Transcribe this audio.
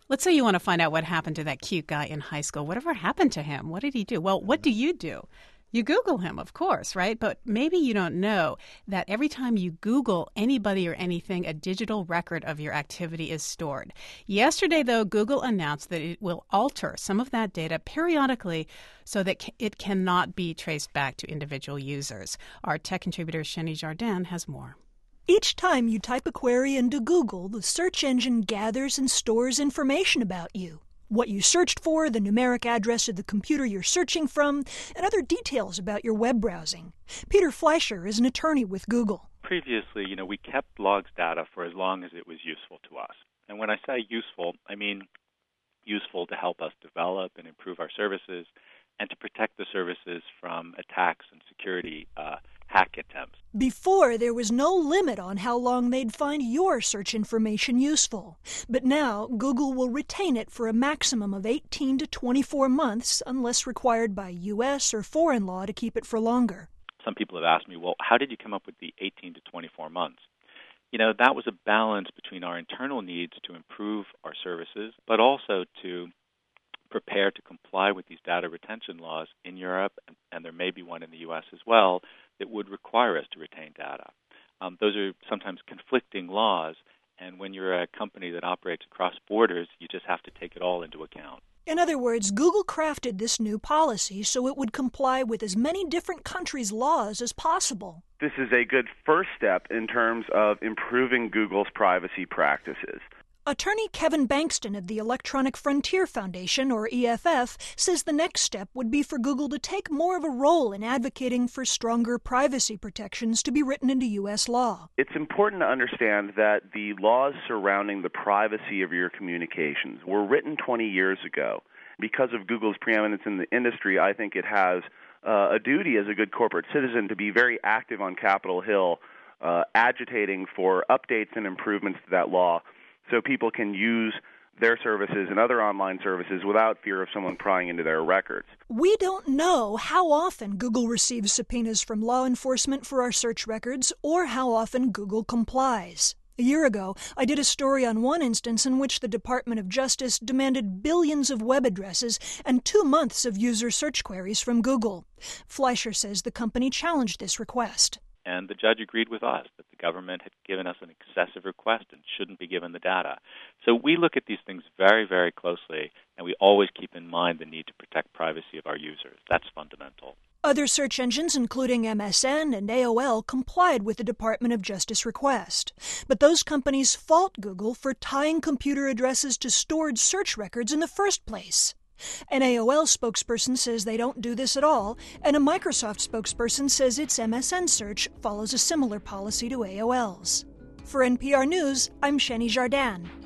Let's say you want to find out what happened to that cute guy in high school. Whatever happened to him? What did he do? Well, what do? You Google him, of course, right? But maybe you don't know that every time you Google anybody or anything, a digital record of your activity is stored. Yesterday, though, Google announced that it will alter some of that data periodically so that it cannot be traced back to individual users. Our tech contributor, Sheni Jardin, has more. Each time you type a query into Google, the search engine gathers and stores information about you. What you searched for, the numeric address of the computer you're searching from, and other details about your web browsing. Peter Fleischer is an attorney with Google. Previously, we kept logs data for as long as it was useful to us. And when I say useful, I mean useful to help us develop and improve our services and to protect the services from attacks and security hack attempts. Before, there was no limit on how long they'd find your search information useful. But now, Google will retain it for a maximum of 18 to 24 months unless required by U.S. or foreign law to keep it for longer. Some people have asked me, well, how did you come up with the 18 to 24 months? That was a balance between our internal needs to improve our services, but also to prepare to comply with these data retention laws in Europe, and there may be one in the U.S. as well, that would require us to retain data. Those are sometimes conflicting laws, and when you're a company that operates across borders, you just have to take it all into account. In other words, Google crafted this new policy so it would comply with as many different countries' laws as possible. This is a good first step in terms of improving Google's privacy practices. Attorney Kevin Bankston of the Electronic Frontier Foundation, or EFF, says the next step would be for Google to take more of a role in advocating for stronger privacy protections to be written into U.S. law. It's important to understand that the laws surrounding the privacy of your communications were written 20 years ago. Because of Google's preeminence in the industry, I think it has a duty as a good corporate citizen to be very active on Capitol Hill, agitating for updates and improvements to that law, so people can use their services and other online services without fear of someone prying into their records. We don't know how often Google receives subpoenas from law enforcement for our search records or how often Google complies. A year ago, I did a story on one instance in which the Department of Justice demanded billions of web addresses and 2 months of user search queries from Google. Fleischer says the company challenged this request. And the judge agreed with us that the government had given us an excessive request and shouldn't be given the data. So we look at these things very, very closely, and we always keep in mind the need to protect privacy of our users. That's fundamental. Other search engines, including MSN and AOL, complied with the Department of Justice request. But those companies fault Google for tying computer addresses to stored search records in the first place. An AOL spokesperson says they don't do this at all, and a Microsoft spokesperson says its MSN search follows a similar policy to AOL's. For NPR News, I'm Sheni Jardin.